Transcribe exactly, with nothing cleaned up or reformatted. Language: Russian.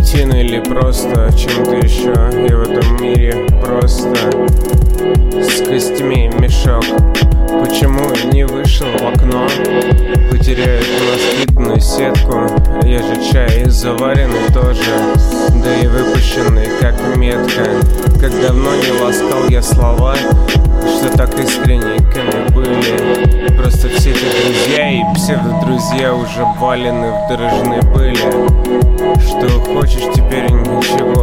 никотину или просто чем-то еще. Я в этом мире просто с костьми мешок. Почему я не вышел в окно? Потеряют москитную сетку. Я же чай заваренный тоже, да и выпущенный как метка. Как давно не ласкал я слова, что так искренниками были. Просто все эти друзья и псевдодрузья уже валены в дорожной пыли. Что хочешь, теперь ничего